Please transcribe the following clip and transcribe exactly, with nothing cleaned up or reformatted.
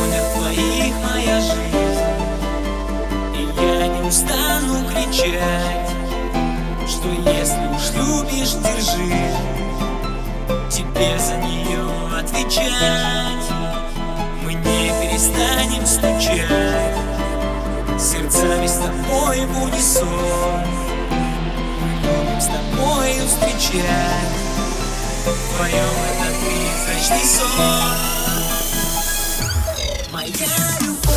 ладонях твоих моя жизнь. И я не устану кричать, что если уж любишь, держи, тебе за нее отвечать. Мы не перестанем стучать сердцами с тобой в унисон. Мы любим с тобою встречать вдвоем этот призрачный сон. Моя любовь.